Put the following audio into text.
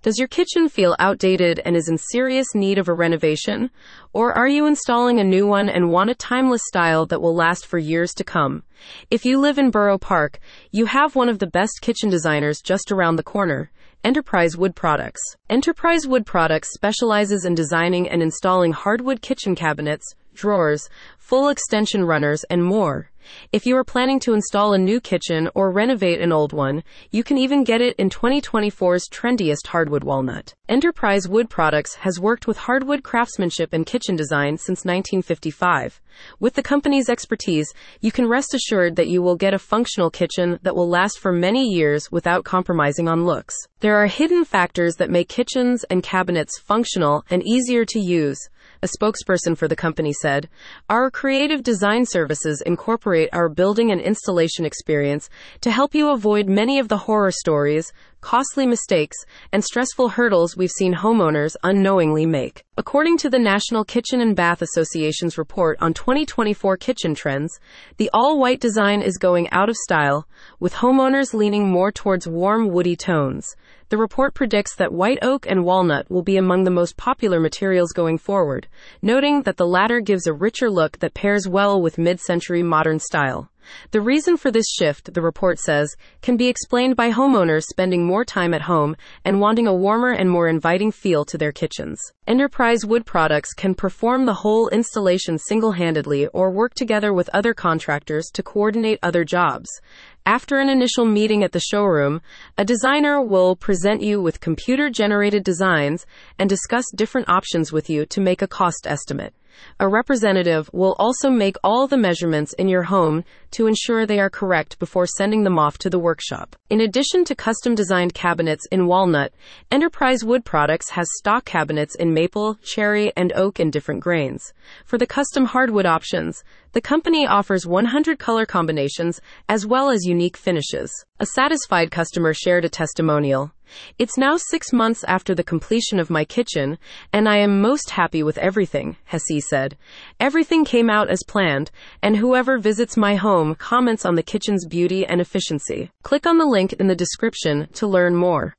Does your kitchen feel outdated and is in serious need of a renovation? Or are you installing a new one and want a timeless style that will last for years to come? If you live in Borough Park, you have one of the best kitchen designers just around the corner. Enterprise Wood Products. Enterprise Wood Products specializes in designing and installing hardwood kitchen cabinets, drawers, full extension runners, and more. If you are planning to install a new kitchen or renovate an old one, you can even get it in 2024's trendiest hardwood walnut. Enterprise Wood Products has worked with hardwood craftsmanship and kitchen design since 1955. With the company's expertise, you can rest assured that you will get a functional kitchen that will last for many years without compromising on looks. There are hidden factors that make kitchens and cabinets functional and easier to use. A spokesperson for the company said, "Our creative design services incorporate our building and installation experience to help you avoid many of the horror stories, costly mistakes, and stressful hurdles we've seen homeowners unknowingly make." According to the National Kitchen and Bath Association's report on 2024 kitchen trends, the all-white design is going out of style, with homeowners leaning more towards warm woody tones. The report predicts that white oak and walnut will be among the most popular materials going forward, noting that the latter gives a richer look that pairs well with mid-century modern style. The reason for this shift, the report says, can be explained by homeowners spending more time at home and wanting a warmer and more inviting feel to their kitchens. Enterprise Wood Products can perform the whole installation single-handedly or work together with other contractors to coordinate other jobs. After an initial meeting at the showroom, a designer will present you with computer-generated designs and discuss different options with you to make a cost estimate. A representative will also make all the measurements in your home to ensure they are correct before sending them off to the workshop. In addition to custom-designed cabinets in walnut, Enterprise Wood Products has stock cabinets in maple, cherry, and oak in different grains. For the custom hardwood options, the company offers 100 color combinations as well as unique finishes. A satisfied customer shared a testimonial. "It's now 6 months after the completion of my kitchen, and I am most happy with everything," Hesse said. "Everything came out as planned, and whoever visits my home comments on the kitchen's beauty and efficiency." Click on the link in the description to learn more.